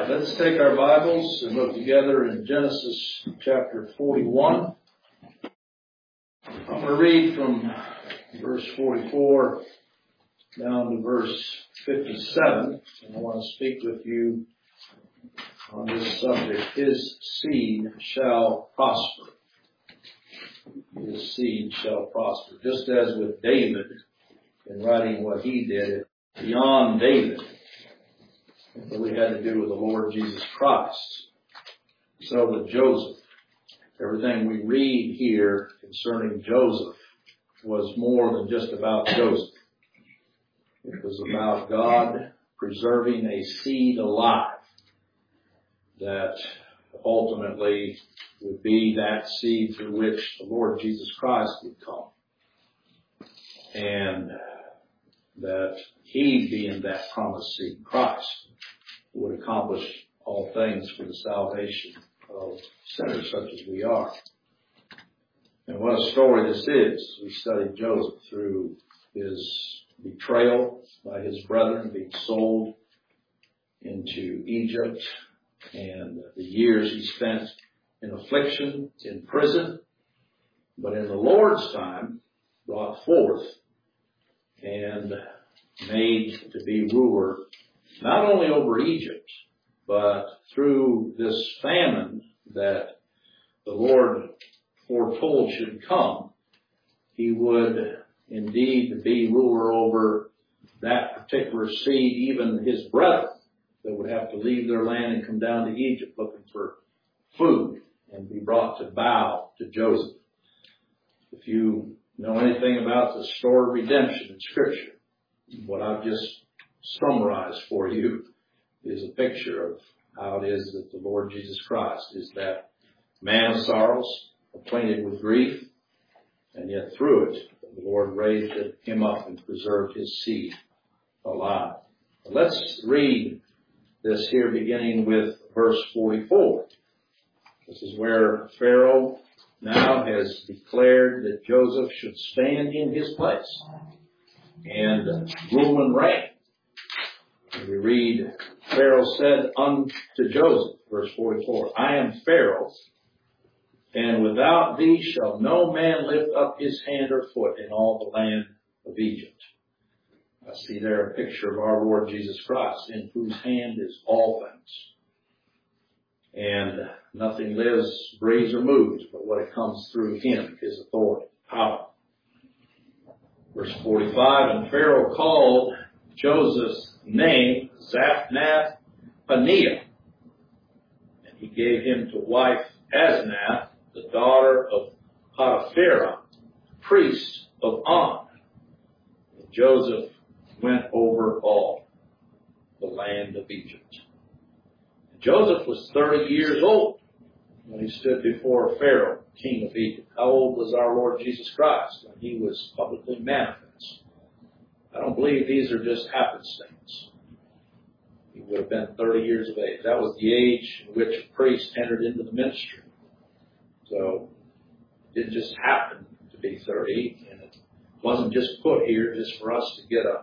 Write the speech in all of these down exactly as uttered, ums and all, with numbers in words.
right, let's take our Bibles and look together in Genesis chapter forty-one. I'm going to read from verse forty-four down to verse fifty-seven, and I want to speak with you on this subject. His seed shall prosper. His seed shall prosper. Just as with David, in writing what he did, beyond David, what we had to do with the Lord Jesus Christ. So with Joseph, everything we read here concerning Joseph was more than just about Joseph. It was about God preserving a seed alive that ultimately would be that seed through which the Lord Jesus Christ would come. And that he, being that promised seed, Christ, would accomplish all things for the salvation of sinners such as we are. And what a story this is. We studied Joseph through his betrayal by his brethren, being sold into Egypt, and the years he spent in affliction, in prison, but in the Lord's time brought forth and made to be ruler not only over Egypt, but through this famine that the Lord foretold should come, he would indeed be ruler over that particular seed, even his brethren that would have to leave their land and come down to Egypt looking for food and be brought to bow to Joseph. If you know anything about the story of redemption in Scripture, what I've just summarized for you is a picture of how it is that the Lord Jesus Christ is that man of sorrows, acquainted with grief, and yet through it, the Lord raised him up and preserved his seed alive. Let's read this here beginning with verse forty-four. This is where Pharaoh now has declared that Joseph should stand in his place and rule and reign. And we read, Pharaoh said unto Joseph, verse forty-four, I am Pharaoh, and without thee shall no man lift up his hand or foot in all the land of Egypt. I see there a picture of our Lord Jesus Christ, in whose hand is all things. And nothing lives, breathes, or moves but what it comes through him, his authority, power. Verse forty-five, and Pharaoh called Joseph's name Zaphnath-Paneah, and he gave him to wife Asenath, the daughter of Potipharah, priest of On. And Joseph went over all the land of Egypt. And Joseph was thirty years old when he stood before Pharaoh, king of Egypt. How old was our Lord Jesus Christ when he was publicly manifest? I don't believe these are just happenstance. He would have been thirty years of age. That was the age in which a priest entered into the ministry. So it didn't just happen to be thirty, and it wasn't just put here just for us to get a,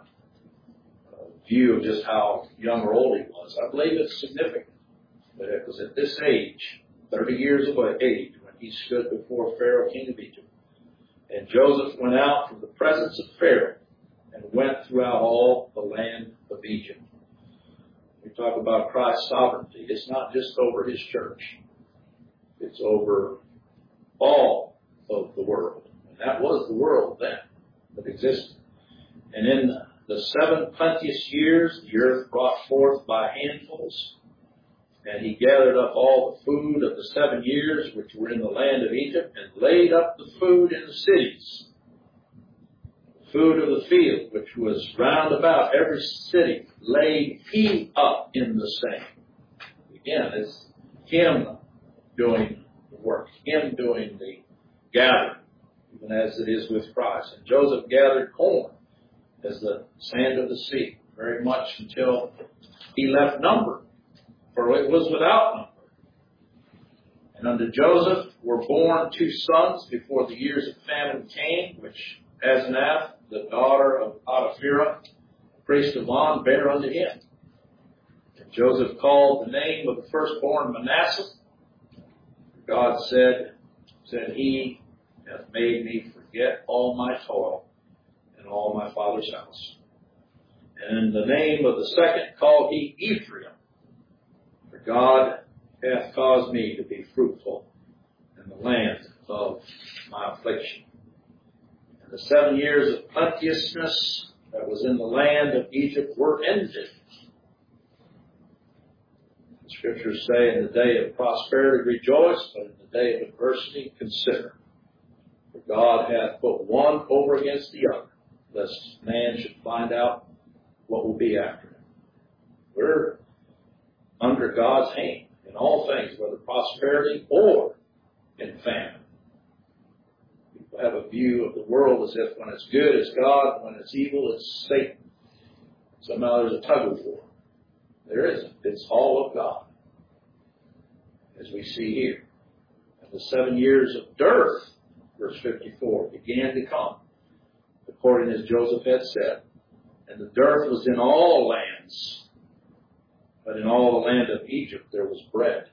a view of just how young or old he was. I believe it's significant that it was at this age, thirty years of age, when he stood before Pharaoh, king of Egypt. And Joseph went out from the presence of Pharaoh and went throughout all the land of Egypt. We talk about Christ's sovereignty. It's not just over his church. It's over all of the world. And that was the world then that existed. And in the seven plenteous years, the earth brought forth by handfuls. And he gathered up all the food of the seven years which were in the land of Egypt, and laid up the food in the cities. The food of the field, which was round about every city, laid he up in the same. Again, it's him doing the work, him doing the gathering, even as it is with Christ. And Joseph gathered corn as the sand of the sea, very much until he left number, for it was without number. And unto Joseph were born two sons before the years of famine came, which Asenath, the daughter of Potipharah, priest of On, bare unto him. And Joseph called the name of the firstborn Manasseh. God said, said, He hath made me forget all my toil and all my father's house. And the name of the second called he Ephraim. For God hath caused me to be fruitful in the land of my affliction. And the seven years of plenteousness that was in the land of Egypt were ended. The Scriptures say, in the day of prosperity rejoice, but in the day of adversity consider. For God hath put one over against the other, lest man should find out what will be after him. We're under God's hand in all things, whether prosperity or in famine. People have a view of the world as if when it's good it's God, when it's evil it's Satan. Somehow there's a tug of war. There isn't. It's all of God, as we see here. And the seven years of dearth, verse fifty-four, began to come, according as Joseph had said. And the dearth was in all lands, but in all the land of Egypt there was bread.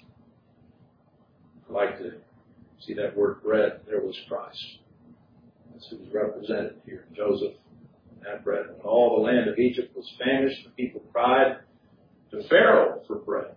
I like to see that word bread. There was Christ. That's who's represented here. Joseph and bread. When all the land of Egypt was famished, the people cried to Pharaoh for bread.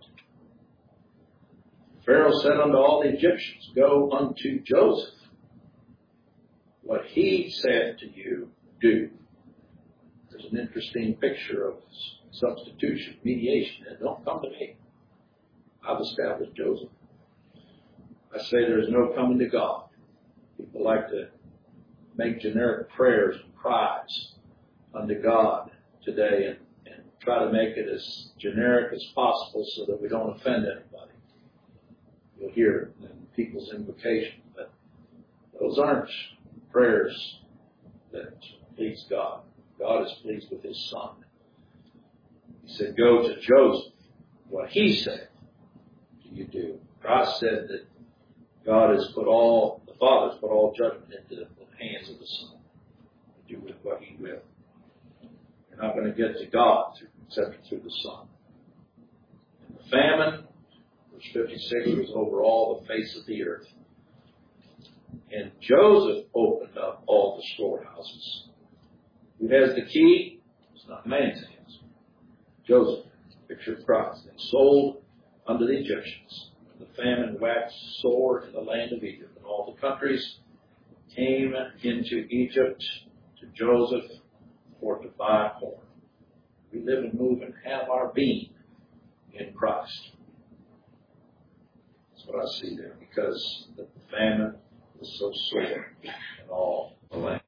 Pharaoh said unto all the Egyptians, Go unto Joseph. What he said to you, do. There's an interesting picture of substitution, mediation. And don't come to me. I've established Joseph. I say there's no coming to God. People like to make generic prayers and cries unto God today and, and try to make it as generic as possible so that we don't offend anybody. You'll hear it in people's invocation, but those aren't prayers that please God. God is pleased with His Son. He said, Go to Joseph. What he said, do you do? Christ said that God has put all, the Father has put all judgment into the hands of the Son. To do with what He will. You're not going to get to God through, except through the Son. And the famine, verse fifty-six, was over all the face of the earth. And Joseph opened up all the storehouses. Who has the key? It's not man's hands. Joseph, picture of Christ, and sold unto the Egyptians. The famine waxed sore in the land of Egypt, and all the countries came into Egypt to Joseph for to buy corn. We live and move and have our being in Christ. That's what I see there, because the famine was so sore in all the land.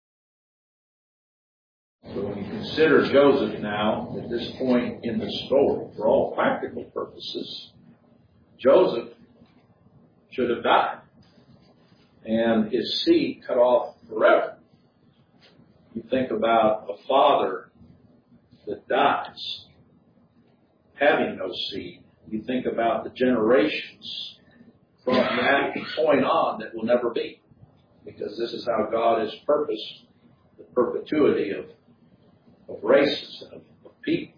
So when you consider Joseph now, at this point in the story, for all practical purposes, Joseph should have died and his seed cut off forever. You think about a father that dies, having no seed. You think about the generations from that point on that will never be, because this is how God has purposed the perpetuity of, of races and of, of people.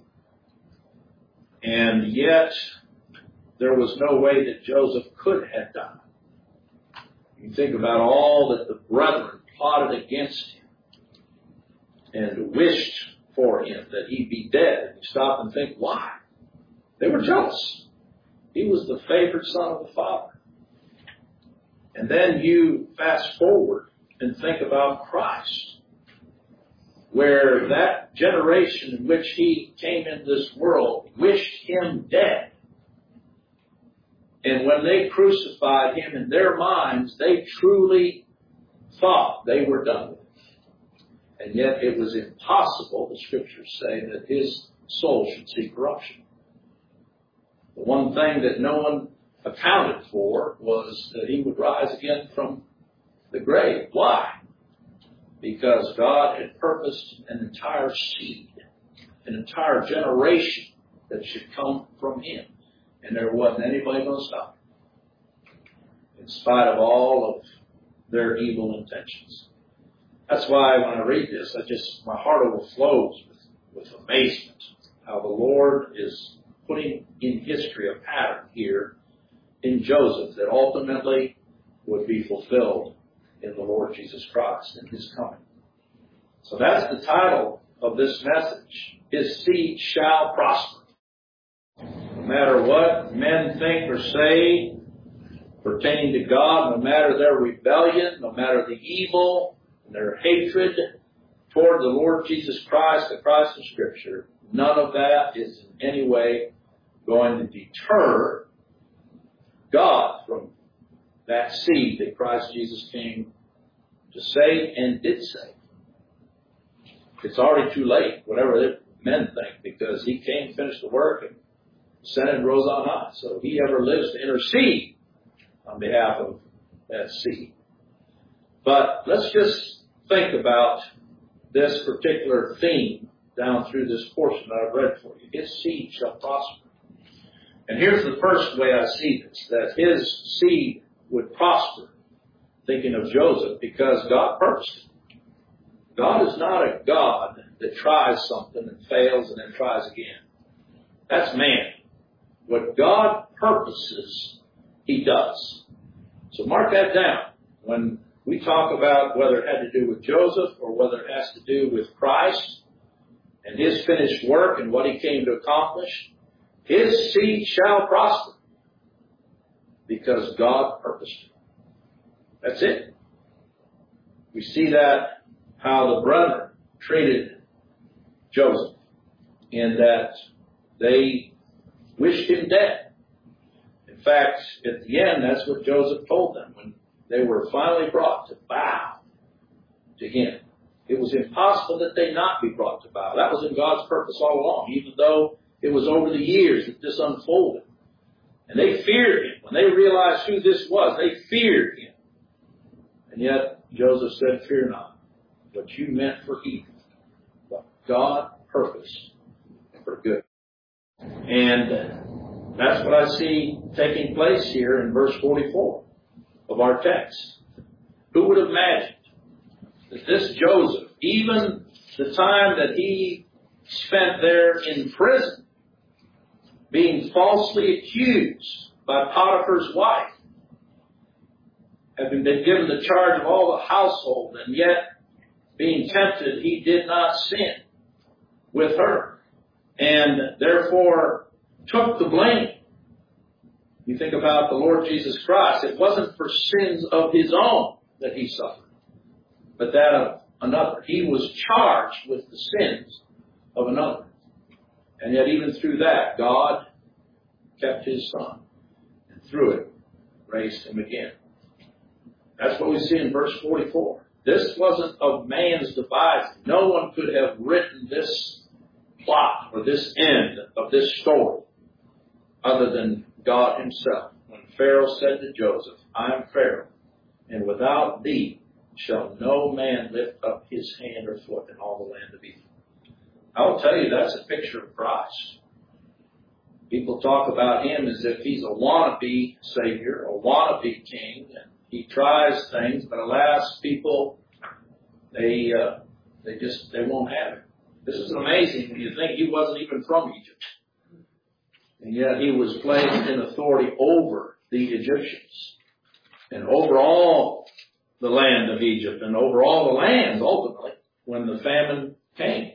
And yet, there was no way that Joseph could have died. You think about all that the brethren plotted against him and wished for him that he be dead. And you stop and think, why? They were jealous. He was the favored son of the Father. And then you fast forward and think about Christ, where that generation in which he came into this world wished him dead. And when they crucified him, in their minds, they truly thought they were done with him. And yet it was impossible, the Scriptures say, that his soul should see corruption. The one thing that no one accounted for was that he would rise again from the grave. Why? Because God had purposed an entire seed, an entire generation that should come from him. And there wasn't anybody going to stop him, in spite of all of their evil intentions. That's why when I read this, I just, my heart overflows with, with amazement how the Lord is putting in history a pattern here in Joseph that ultimately would be fulfilled in the Lord Jesus Christ in His coming. So that's the title of this message. His seed shall prosper. No matter what men think or say pertaining to God, no matter their rebellion, no matter the evil and their hatred toward the Lord Jesus Christ, the Christ of Scripture, none of that is in any way going to deter God from that seed that Christ Jesus came to save and did save. It's already too late, whatever men think, because He came, finished the work, and ascended and rose on high. So He ever lives to intercede on behalf of that seed. But let's just think about this particular theme down through this portion that I've read for you. His seed shall prosper. And here's the first way I see this, that His seed would prosper, thinking of Joseph, because God purposed it. God is not a God that tries something and fails and then tries again. That's man. What God purposes, He does. So mark that down. When we talk about whether it had to do with Joseph or whether it has to do with Christ and His finished work and what He came to accomplish, His seed shall prosper because God purposed it. That's it. We see that how the brethren treated Joseph in that they wished him dead. In fact, at the end, that's what Joseph told them when they were finally brought to bow to him. It was impossible that they not be brought to bow. That was in God's purpose all along, even though it was over the years that this unfolded. And they feared him. When they realized who this was, they feared him. And yet, Joseph said, "Fear not, what you meant for evil, but God purposed for good." And that's what I see taking place here in verse forty-four of our text. Who would have imagined that this Joseph, even the time that he spent there in prison, being falsely accused by Potiphar's wife, having been given the charge of all the household, and yet being tempted, he did not sin with her, and therefore took the blame. You think about the Lord Jesus Christ. It wasn't for sins of his own that he suffered, but that of another. He was charged with the sins of another. And yet even through that, God kept his son, and through it raised him again. That's what we see in verse forty-four. This wasn't of man's devising. No one could have written this plot or this end of this story other than God himself. When Pharaoh said to Joseph, "I am Pharaoh, and without thee shall no man lift up his hand or foot in all the land of Egypt." I will tell you, that's a picture of Christ. People talk about him as if he's a wannabe Savior, a wannabe King, and he tries things, but alas, people, they uh, they just they won't have it. This is amazing when you think he wasn't even from Egypt, and yet he was placed in authority over the Egyptians and over all the land of Egypt and over all the lands ultimately when the famine came.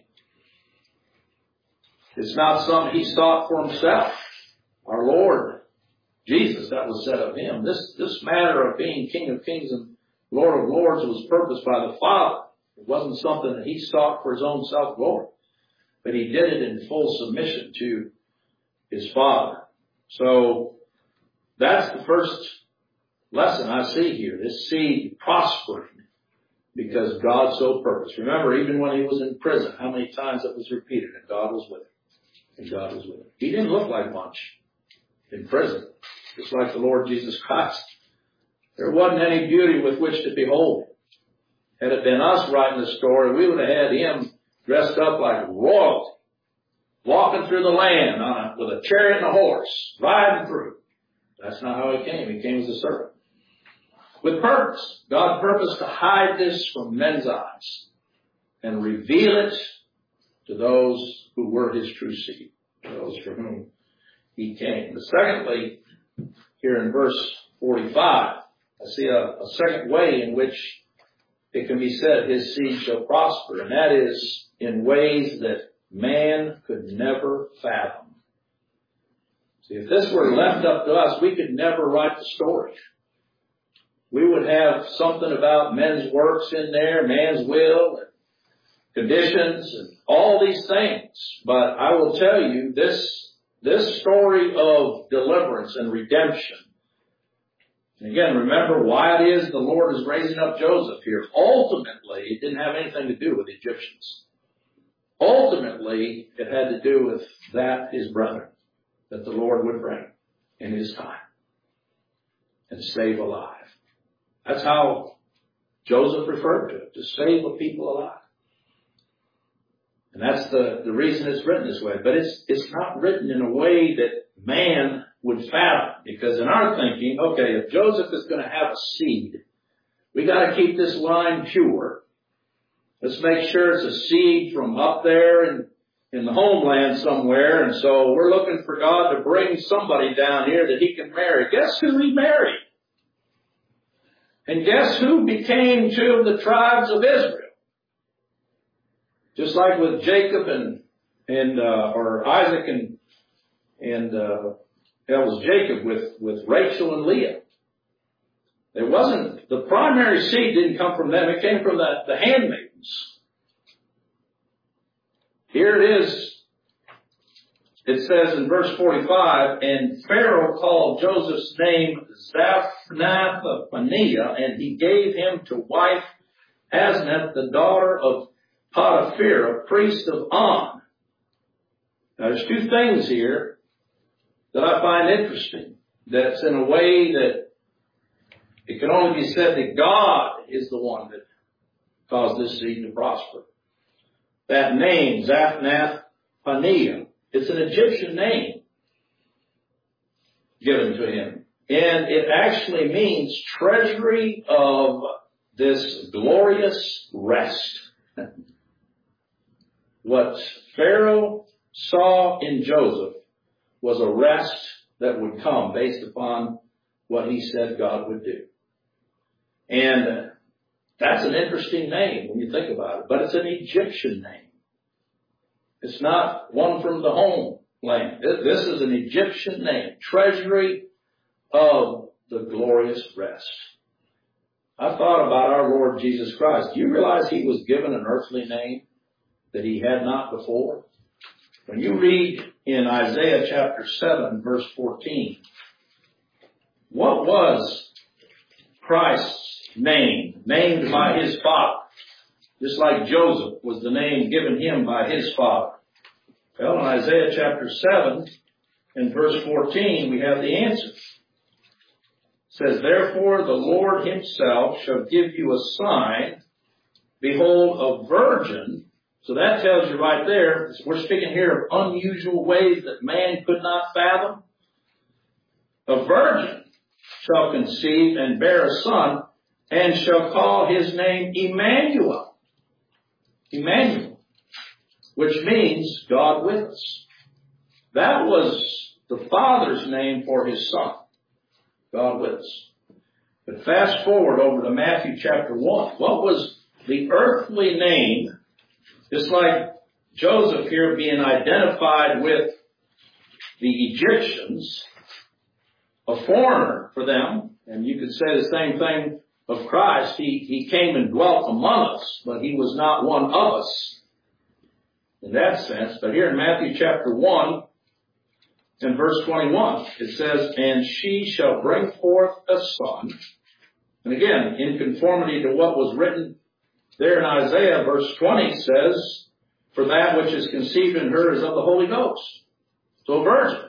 It's not something he sought for himself. Our Lord Jesus, that was said of him. This, this matter of being King of Kings and Lord of Lords was purposed by the Father. It wasn't something that he sought for his own self-glory, but he did it in full submission to his Father. So that's the first lesson I see here. This seed prospering because God so purposed. Remember, even when he was in prison, how many times it was repeated, and God was with him. And God was with him. He didn't look like much in prison, just like the Lord Jesus Christ. There wasn't any beauty with which to behold him. Had it been us writing the story, we would have had him dressed up like royalty, walking through the land on a, with a chariot and a horse, riding through. That's not how he came. He came as a servant. With purpose. God purposed to hide this from men's eyes and reveal it to those who were his true seed, those for whom he came. But secondly, here in verse forty-five, I see a, a second way in which it can be said his seed shall prosper, and that is in ways that man could never fathom. See, if this were left up to us, we could never write the story. We would have something about men's works in there, man's will, and conditions, and all these things. But I will tell you, this, this story of deliverance and redemption, and again, remember why it is the Lord is raising up Joseph here. Ultimately, it didn't have anything to do with the Egyptians. Ultimately, it had to do with that, his brethren, that the Lord would bring in his time and save alive. That's how Joseph referred to it, to save a people alive. And that's the, the reason it's written this way. But it's, it's not written in a way that man would fathom. Because in our thinking, okay, if Joseph is going to have a seed, we got to keep this line pure. Let's make sure it's a seed from up there in, in the homeland somewhere. And so we're looking for God to bring somebody down here that he can marry. Guess who he married? And guess who became two of the tribes of Israel? Just like with Jacob and, and, uh, or Isaac and, and, uh, that was Jacob with, with Rachel and Leah. It wasn't, the primary seed didn't come from them. It came from the, the handmaidens. Here it is. It says in verse forty-five, and Pharaoh called Joseph's name Zaphnath-Paneah, and he gave him to wife Asenath, the daughter of Potiphar, a priest of On. Now there's two things here that I find interesting. That's in a way that it can only be said that God is the one that caused this seed to prosper. That name, Zaphnath-Paneah, it's an Egyptian name given to him. And it actually means treasury of this glorious rest. What Pharaoh saw in Joseph was a rest that would come based upon what he said God would do. And that's an interesting name when you think about it, but it's an Egyptian name. It's not one from the homeland. This is an Egyptian name, treasury of the glorious rest. I thought about our Lord Jesus Christ. Do you realize he was given an earthly name that he had not before? When you read in Isaiah chapter seven, verse fourteen, what was Christ's name, named by his father? Just like Joseph was the name given him by his father. Well, in Isaiah chapter seven and verse fourteen, we have the answer. It says, therefore the Lord himself shall give you a sign. Behold, a virgin. So that tells you right there, we're speaking here of unusual ways that man could not fathom. A virgin shall conceive and bear a son, and shall call his name Emmanuel. Emmanuel, which means God with us. That was the Father's name for his Son, God with us. But fast forward over to Matthew chapter one. What was the earthly name, just like Joseph here being identified with the Egyptians, a foreigner for them, and you could say the same thing of Christ. He, he came and dwelt among us, but he was not one of us in that sense. But here in Matthew chapter one and verse twenty-one, it says, and she shall bring forth a son. And again, in conformity to what was written there in Isaiah, verse twenty says, for that which is conceived in her is of the Holy Ghost. So a virgin.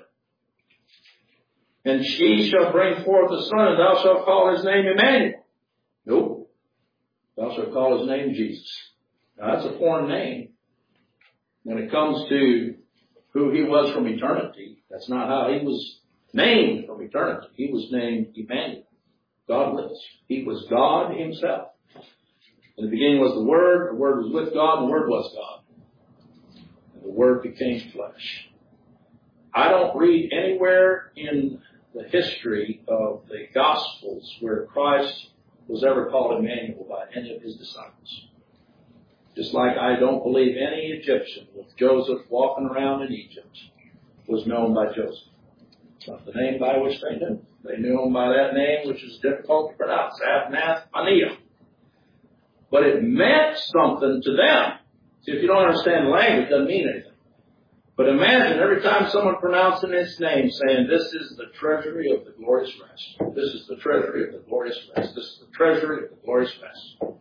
And she shall bring forth a son, and thou shalt call his name Emmanuel. Nope. Thou shalt call his name Jesus. Now that's a foreign name. When it comes to who he was from eternity, that's not how he was named from eternity. He was named Emmanuel, God with us. He was God himself. In the beginning was the Word, the Word was with God, and the Word was God. And the Word became flesh. I don't read anywhere in the history of the Gospels where Christ was ever called Emmanuel by any of his disciples. Just like I don't believe any Egyptian with Joseph walking around in Egypt was known by Joseph. It's not the name by which they knew. They knew him by that name, which is difficult to pronounce, Abnath-Paneah. But it meant something to them. See, if you don't understand the language, it doesn't mean anything. But imagine every time someone pronouncing its name saying, this is the treasury of the glorious rest. This is the treasury of the glorious rest. This is the treasury of the glorious rest.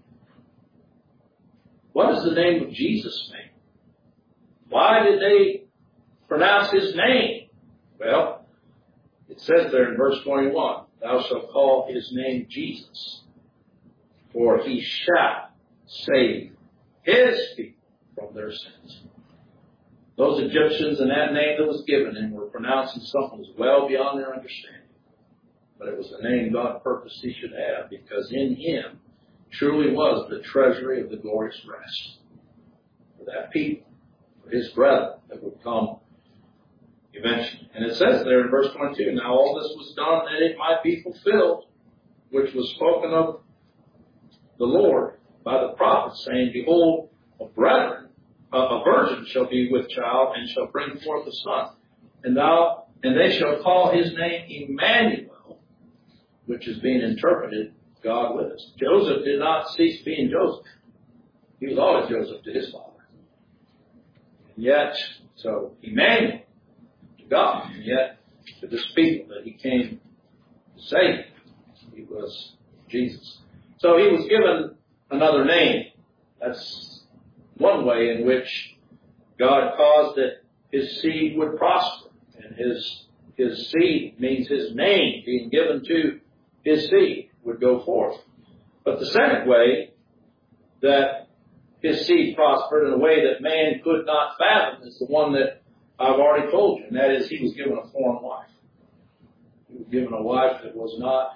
What does the name of Jesus mean? Why did they pronounce his name? Well, it says there in verse twenty-one, thou shalt call his name Jesus, for he shall save his people from their sins. Those Egyptians and that name that was given him were pronouncing something that was well beyond their understanding. But it was the name God purposed he should have, because in him truly was the treasury of the glorious rest for that people, for his brethren that would come eventually. And it says there in verse twenty-two, now all this was done that it might be fulfilled, which was spoken of the Lord by the prophet, saying, behold, a brethren, a virgin shall be with child and shall bring forth a son. And thou, and they shall call his name Emmanuel, which is being interpreted, God with us. Joseph did not cease being Joseph. He was always Joseph to his father. And yet, so Emmanuel to God, and yet to this people that he came to save, he was Jesus. So he was given another name. That's one way in which God caused that his seed would prosper. And his, his seed means his name being given to his seed would go forth. But the second way that his seed prospered in a way that man could not fathom is the one that I've already told you, and that is he was given a foreign wife. He was given a wife that was not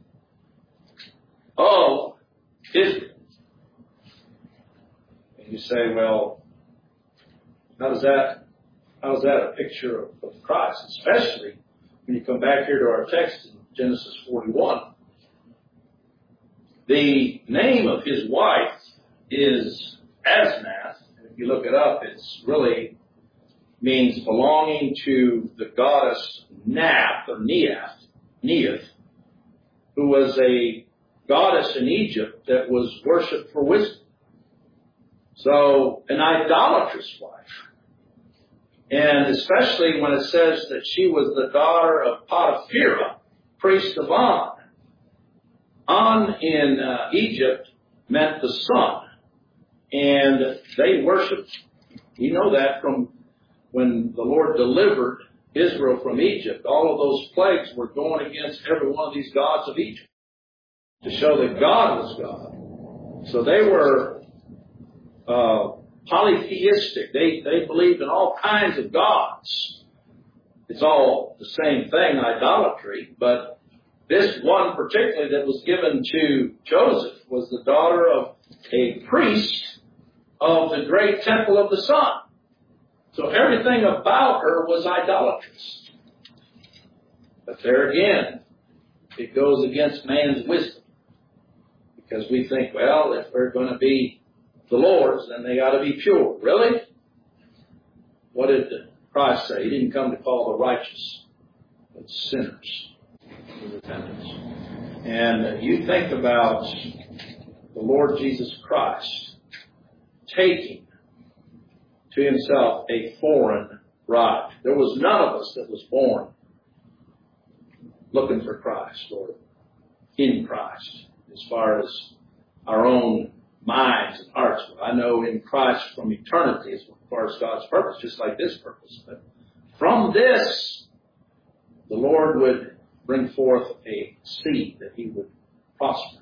of Israel. You say, well, how does that, how is that a picture of, of Christ? Especially when you come back here to our text in Genesis forty-one. The name of his wife is Asnath. If you look it up, it's really means belonging to the goddess Nath or Neath, Neath, who was a goddess in Egypt that was worshipped for wisdom. So, an idolatrous wife. And especially when it says that she was the daughter of Potipharah, priest of On. On in uh, Egypt meant the sun. And they worshipped, you know that from when the Lord delivered Israel from Egypt, all of those plagues were going against every one of these gods of Egypt to show that God was God. So they were Uh, polytheistic. They, they believed in all kinds of gods. It's all the same thing, idolatry, but this one particularly that was given to Joseph was the daughter of a priest of the great temple of the sun. So everything about her was idolatrous. But there again, it goes against man's wisdom. Because we think, well, if we're going to be the Lord's, then they got to be pure. Really? What did Christ say? He didn't come to call the righteous, but sinners to repentance. And you think about the Lord Jesus Christ taking to himself a foreign bride. There was none of us that was born looking for Christ or in Christ as far as our own minds and hearts. I know in Christ from eternity as far as God's purpose, just like this purpose. But from this, the Lord would bring forth a seed that he would prosper.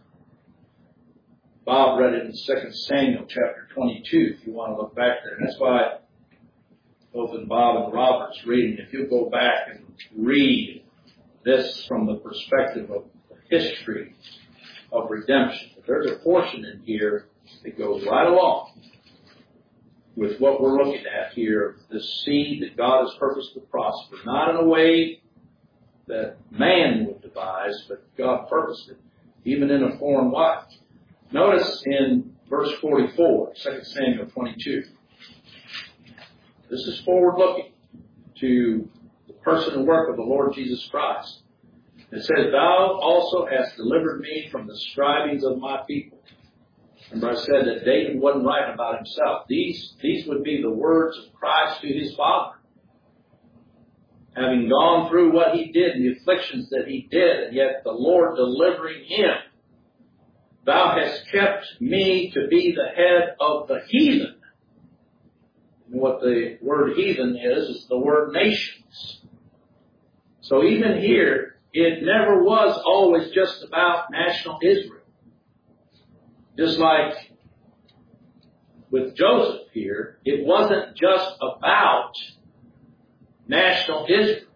Bob read it in Second Samuel chapter twenty-two, if you want to look back there. And that's why both in Bob and Robert's reading, if you go back and read this from the perspective of the history of redemption, there's a portion in here that goes right along with what we're looking at here, the seed that God has purposed to prosper, not in a way that man would devise, but God purposed it, even in a foreign wife. Notice in verse forty-four, Second Samuel twenty-two. This is forward-looking to the person and work of the Lord Jesus Christ. It says, Thou also hast delivered me from the strivings of my people. Remember I said that David wasn't writing about himself. These, these would be the words of Christ to his Father. Having gone through what he did and the afflictions that he did, and yet the Lord delivering him. Thou hast kept me to be the head of the heathen. And what the word heathen is, is the word nations. So even here, it never was always just about national Israel. Just like with Joseph here, it wasn't just about national Israel.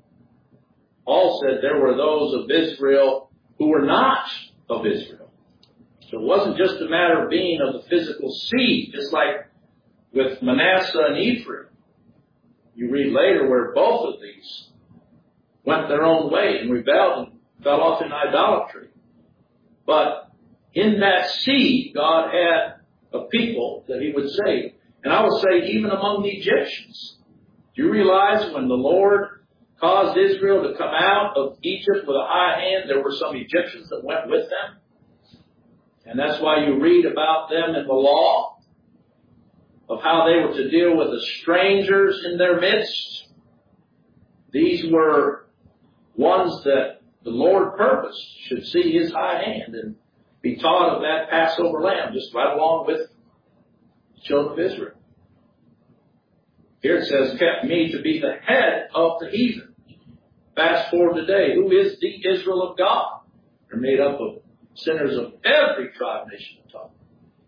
Paul said there were those of Israel who were not of Israel. So it wasn't just a matter of being of the physical seed, just like with Manasseh and Ephraim. You read later where both of these went their own way and rebelled and fell off in idolatry. But in that seed, God had a people that he would save. And I will say, even among the Egyptians. Do you realize when the Lord caused Israel to come out of Egypt with a high hand, there were some Egyptians that went with them? And that's why you read about them in the law, of how they were to deal with the strangers in their midst. These were ones that the Lord purposed should see his high hand and be taught of that Passover lamb, just right along with the children of Israel. Here it says, kept me to be the head of the heathen. Fast forward today, who is the Israel of God? They're made up of sinners of every tribe, nation, and tongue.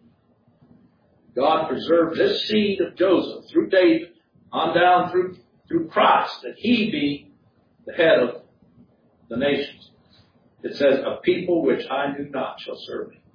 God preserved this seed of Joseph through David, on down through, through Christ, that he be the head of the nations. It says, a people which I knew not shall serve me.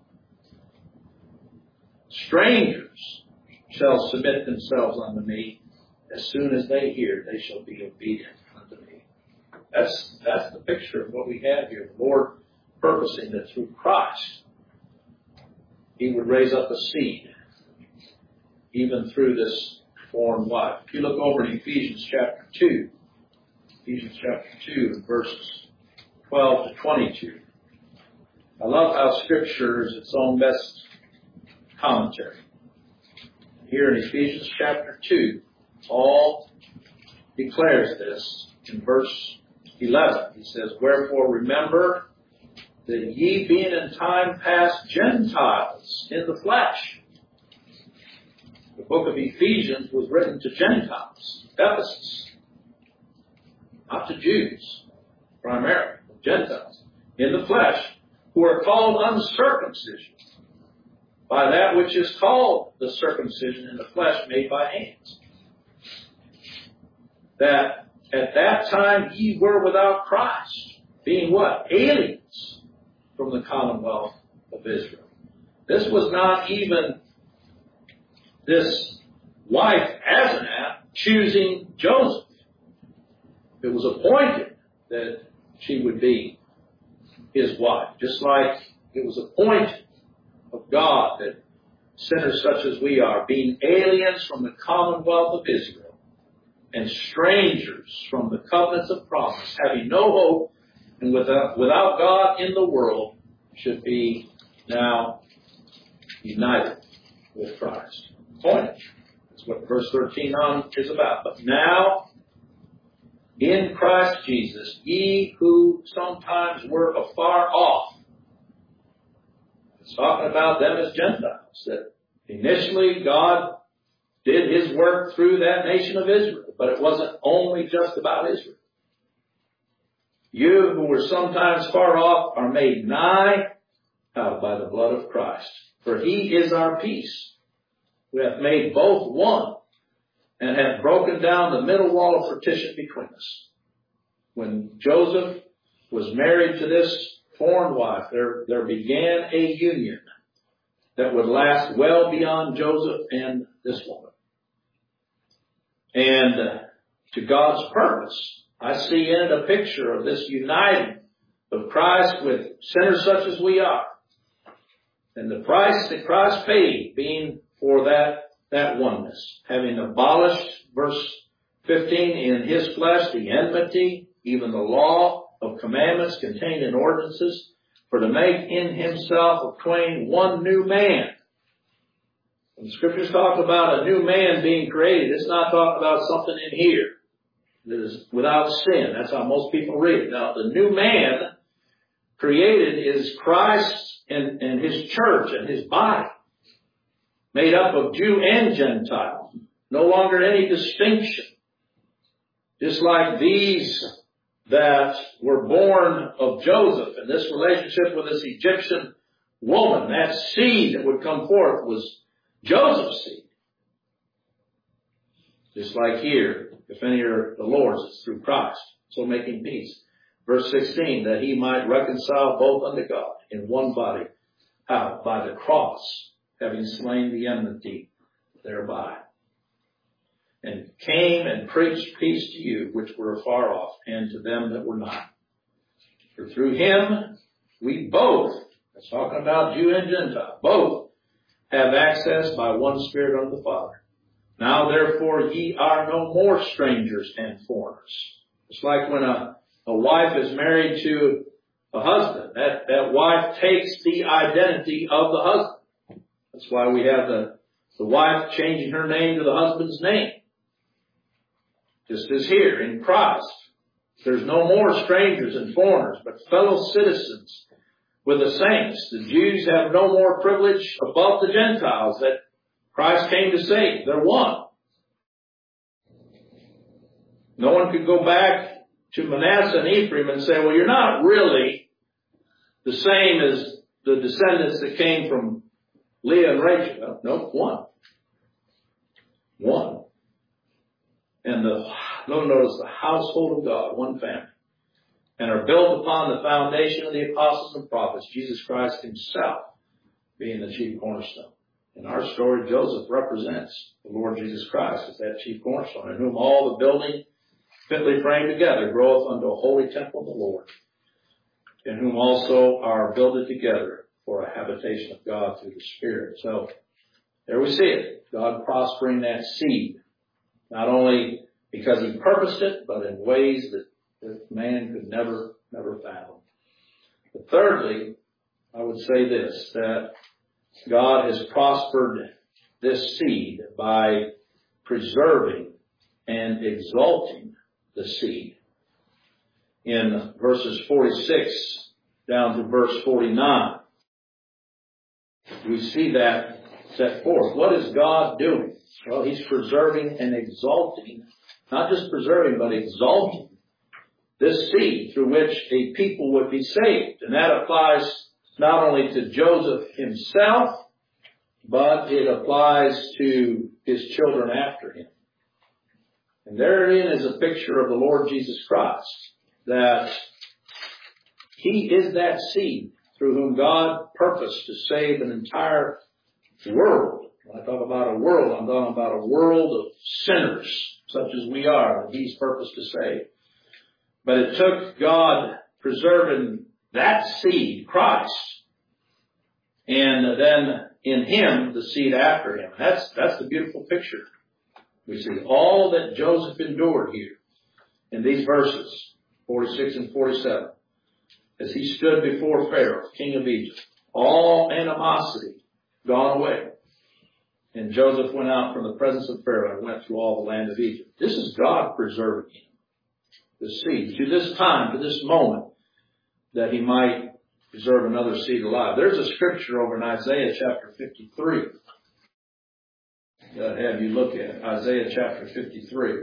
Strangers shall submit themselves unto me. As soon as they hear, they shall be obedient unto me. That's, that's the picture of what we have here. The Lord purposing that through Christ, he would raise up a seed, even through this foreign wife. If you look over in Ephesians chapter two, Ephesians chapter two, and verses twelve to twenty-two. I love how Scripture is its own best commentary. Here in Ephesians chapter two, Paul declares this in verse eleven. He says, Wherefore remember that ye being in time past Gentiles in the flesh. The book of Ephesians was written to Gentiles, Ephesus, not to Jews primarily. Gentiles, in the flesh, who are called uncircumcision, by that which is called the circumcision in the flesh made by hands. That at that time ye were without Christ, being what? Aliens from the commonwealth of Israel. This was not even this wife, Asenath, choosing Joseph. It was appointed that she would be his wife. Just like it was appointed of God that sinners such as we are, being aliens from the commonwealth of Israel and strangers from the covenants of promise, having no hope and without, without God in the world, should be now united with Christ. Appointed. That's what verse thirteen on is about. But now, in Christ Jesus, ye who sometimes were afar off. It's talking about them as Gentiles. That initially God did his work through that nation of Israel. But it wasn't only just about Israel. You who were sometimes far off are made nigh uh, by the blood of Christ. For he is our peace, who hath made both one, and hath broken down the middle wall of partition between us. When Joseph was married to this foreign wife, there, there began a union that would last well beyond Joseph and this woman. And uh, to God's purpose, I see in it a picture of this uniting of Christ with sinners such as we are. And the price that Christ paid being for that, that oneness. Having abolished, verse fifteen, in his flesh the enmity, even the law of commandments contained in ordinances, for to make in himself of twain one new man. When the scriptures talk about a new man being created, it's not talking about something in here that is without sin. That's how most people read it. Now, the new man created is Christ and, and his church and his body, made up of Jew and Gentile. No longer any distinction. Just like these that were born of Joseph and this relationship with this Egyptian woman, that seed that would come forth was Joseph's seed. Just like here, if any are the Lord's, it's through Christ. So making peace. Verse sixteen, that he might reconcile both unto God in one body. How? By the cross, having slain the enmity thereby. And came and preached peace to you which were afar off, and to them that were not. For through him we both, that's talking about Jew and Gentile, both have access by one Spirit unto the Father. Now therefore ye are no more strangers and foreigners. It's like when a, a wife is married to a husband. That, that wife takes the identity of the husband. That's why we have the, the wife changing her name to the husband's name. Just as here in Christ, there's no more strangers and foreigners, but fellow citizens with the saints. The Jews have no more privilege above the Gentiles that Christ came to save. They're one. No one could go back to Manasseh and Ephraim and say, well, you're not really the same as the descendants that came from Leah and Rachel. No, nope, one. One. And the, notice the household of God, one family, and are built upon the foundation of the apostles and prophets, Jesus Christ himself being the chief cornerstone. In our story, Joseph represents the Lord Jesus Christ as that chief cornerstone, in whom all the building fitly framed together groweth unto a holy temple of the Lord, in whom also are builded together for a habitation of God through the Spirit. So there we see it. God prospering that seed. Not only because he purposed it, but in ways that, that man could never, never fathom. But thirdly, I would say this, that God has prospered this seed by preserving and exalting the seed. In verses forty-six down to verse forty-nine, we see that set forth. What is God doing? Well, he's preserving and exalting, not just preserving, but exalting this seed through which a people would be saved. And that applies not only to Joseph himself, but it applies to his children after him. And therein is a picture of the Lord Jesus Christ, that he is that seed through whom God purposed to save an entire world. When I talk about a world, I'm talking about a world of sinners, such as we are, that he's purposed to save. But it took God preserving that seed, Christ, and then in him, the seed after him. That's, that's the beautiful picture. We see all that Joseph endured here in these verses, forty-six and forty-seven, as he stood before Pharaoh, king of Egypt. All animosity gone away. And Joseph went out from the presence of Pharaoh and went through all the land of Egypt. This is God preserving him, the seed, to this time, to this moment, that he might preserve another seed alive. There's a scripture over in Isaiah chapter fifty-three. I'll have you look at it. Isaiah chapter fifty-three.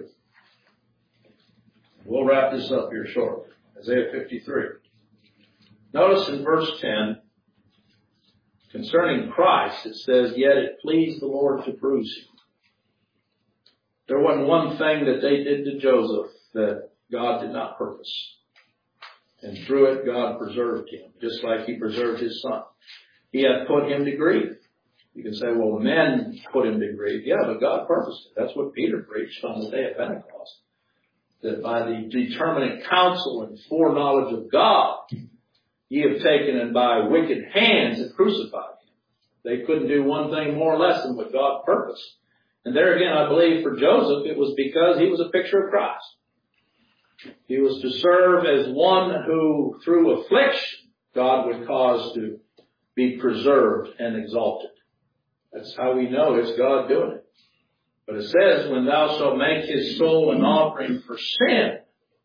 We'll wrap this up here shortly. Isaiah fifty-three. Notice in verse ten, concerning Christ, it says, yet it pleased the Lord to bruise him. There wasn't one thing that they did to Joseph that God did not purpose. And through it, God preserved him, just like he preserved his son. He hath put him to grief. You can say, well, the men put him to grief. Yeah, but God purposed it. That's what Peter preached on the day of Pentecost. That by the determinate counsel and foreknowledge of God, ye have taken and by wicked hands have crucified him. They couldn't do one thing more or less than what God purposed. And there again, I believe for Joseph, it was because he was a picture of Christ. He was to serve as one who, through affliction, God would cause to be preserved and exalted. That's how we know it's God doing it. But it says, when thou shalt make his soul an offering for sin,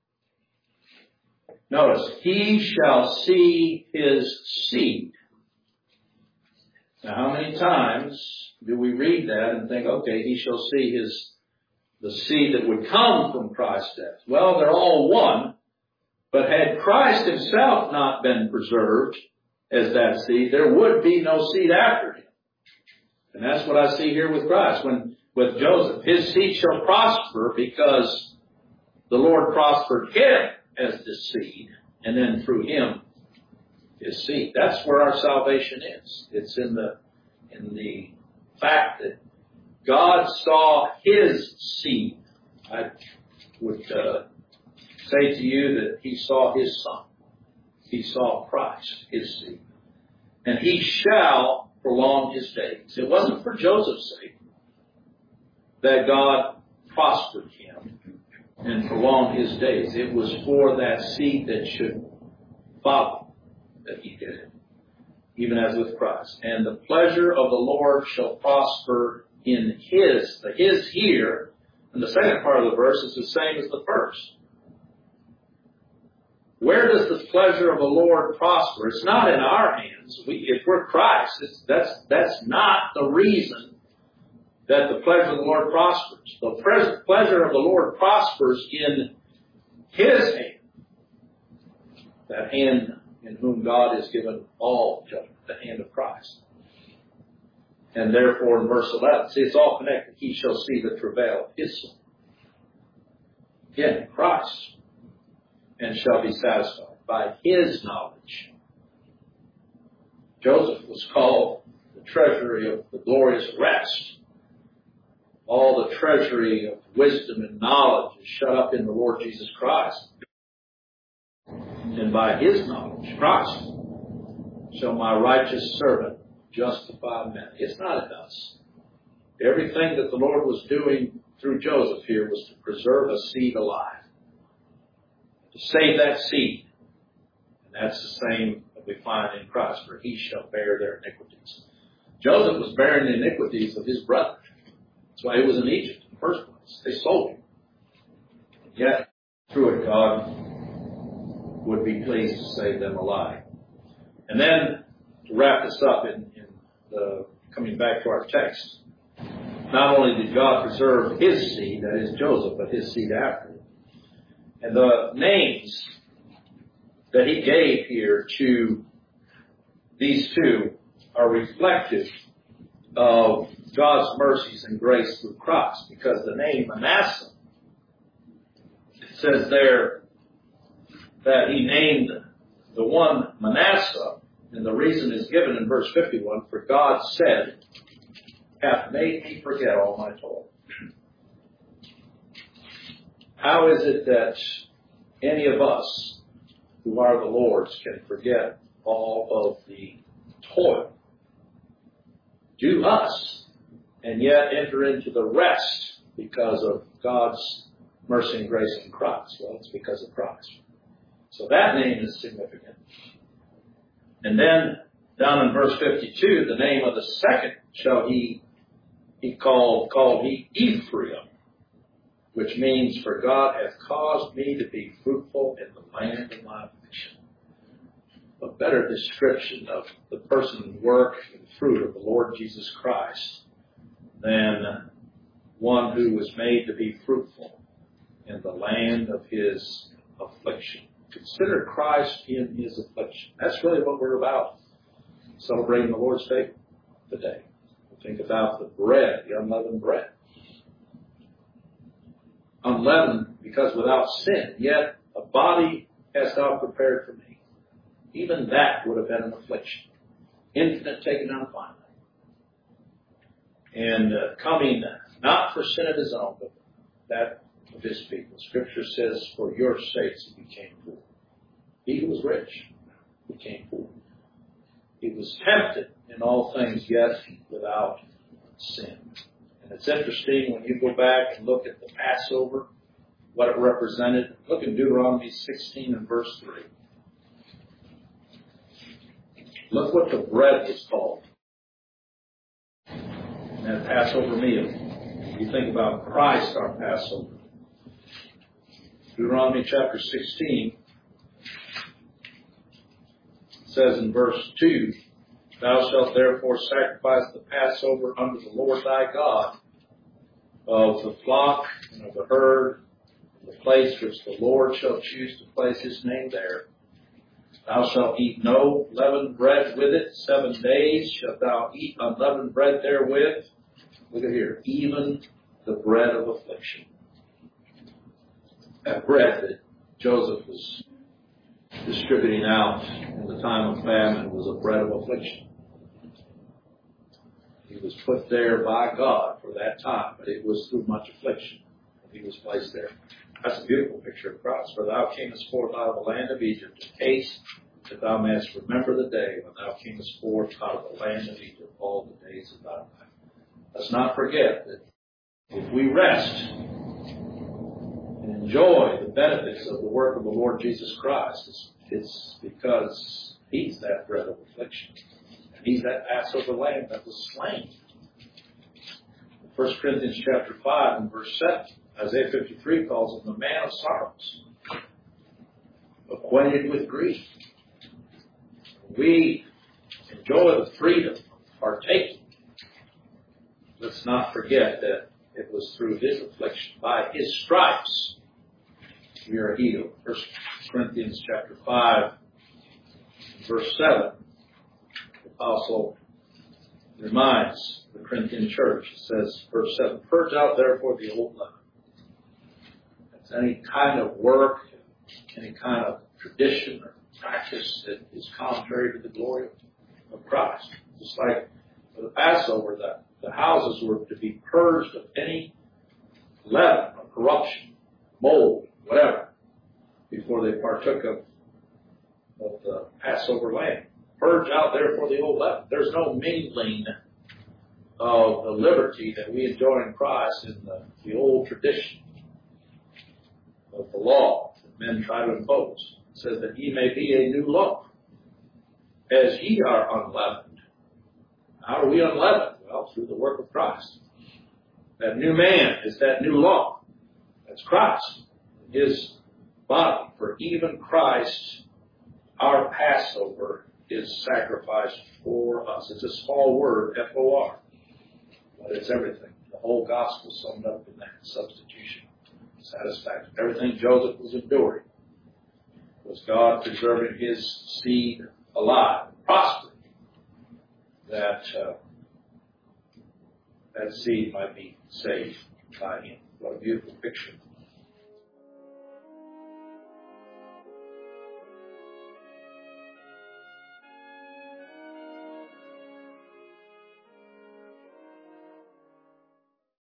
notice, he shall see his seed. Now, how many times do we read that and think, okay, he shall see his, the seed that would come from Christ's death? Well, they're all one, but had Christ himself not been preserved as that seed, there would be no seed after him. And that's what I see here with Christ. When, with Joseph, his seed shall prosper because the Lord prospered him as the seed, and then through him, his seed. That's where our salvation is. It's in the, in the fact that God saw his seed. I would uh, say to you that he saw his son. He saw Christ, his seed. And he shall prolong his days. It wasn't for Joseph's sake that God prospered him and prolonged his days. It was for that seed that should follow that he did it, even as with Christ. And the pleasure of the Lord shall prosper in his. The his here, and the second part of the verse is the same as the first. Where does the pleasure of the Lord prosper? It's not in our hands. We, if we're Christ, it's, that's, that's not the reason that the pleasure of the Lord prospers. The pres- pleasure of the Lord prospers in his hand. That hand in whom God has given all judgment, the hand of Christ. And therefore in verse eleven, see, it's all connected. He shall see the travail of his soul. Again, Christ. And shall be satisfied by his knowledge. Joseph was called the treasury of the glorious rest. All the treasury of wisdom and knowledge is shut up in the Lord Jesus Christ. And by his knowledge, Christ, shall my righteous servant justify men. It's not in us. Everything that the Lord was doing through Joseph here was to preserve a seed alive. To save that seed. And that's the same that we find in Christ, for he shall bear their iniquities. Joseph was bearing the iniquities of his brother. That's why he was in Egypt in the first place. They sold him. Yet, through it, God would be pleased to save them alive. And then, to wrap this up in, in the, coming back to our text, not only did God preserve his seed, that is Joseph, but his seed after him. And the names that he gave here to these two are reflective of God's mercies and grace through Christ. Because the name Manasseh, it says there that he named the one Manasseh, and the reason is given in verse fifty-one, for God said, hath made me forget all my toil. How is it that any of us who are the Lord's can forget all of the toil due us and yet enter into the rest because of God's mercy and grace in Christ? Well, it's because of Christ. So that name is significant. And then down in verse fifty-two, the name of the second shall he, he called, called he Ephraim, which means, for God hath caused me to be fruitful in the land of my affliction. A better description of the person, work, and fruit of the Lord Jesus Christ than one who was made to be fruitful in the land of his affliction. Consider Christ in his affliction. That's really what we're about, celebrating the Lord's Day today. Think about the bread, the unleavened bread. Unleavened, because without sin, yet a body hast thou prepared for me. Even that would have been an affliction. Infinite taken down finally. and uh, coming not for sin of his own, but that of his people. Scripture says, for your sakes he became poor. He who was rich became poor. He was tempted in all things, yet without sin. And it's interesting when you go back and look at the Passover, what it represented. Look in Deuteronomy sixteen and verse three. Look what the bread was called in that Passover meal. You think about Christ, our Passover. Deuteronomy chapter sixteen says in verse two, thou shalt therefore sacrifice the Passover unto the Lord thy God of the flock and of the herd, the place which the Lord shall choose to place his name there. Thou shalt eat no leavened bread with it. Seven days shalt thou eat unleavened bread therewith. Look at here. Even the bread of affliction. That bread that Joseph was distributing out in the time of famine was a bread of affliction. He was put there by God for that time, but it was through much affliction that he was placed there. That's a beautiful picture of Christ. For thou camest forth out of the land of Egypt, to taste that thou mayest remember the day when thou camest forth out of the land of Egypt all the days of thy life. Let's not forget that if we rest and enjoy the benefits of the work of the Lord Jesus Christ, it's, it's because he's that bread of affliction. And he's that Passover lamb that was slain. First Corinthians chapter five and verse seven. Isaiah fifty-three calls him the man of sorrows, acquainted with grief. We enjoy the freedom of partaking. Let's not forget that it was through his affliction, by his stripes, we are healed. First Corinthians chapter five, verse seven. The apostle reminds the Corinthian church. It says, verse seven, purge out therefore the old leaven. Any kind of work, any kind of tradition or practice that is contrary to the glory of Christ. Just like for the Passover, the, the houses were to be purged of any leaven or corruption, mold, whatever, before they partook of, of the Passover lamb. Purge out therefore the old leaven. There's no mingling of the liberty that we enjoy in Christ in the, the old tradition of the law that men try to impose. It says that ye may be a new law, as ye are unleavened. How are we unleavened? Well, through the work of Christ. That new man is that new law. That's Christ, his body. For even Christ, our Passover, is sacrificed for us. It's a small word, F O R, but it's everything. The whole gospel summed up in that substitution. Satisfaction. Everything Joseph was enduring was God preserving his seed alive, prospering, that uh, that seed might be saved by him. What a beautiful picture.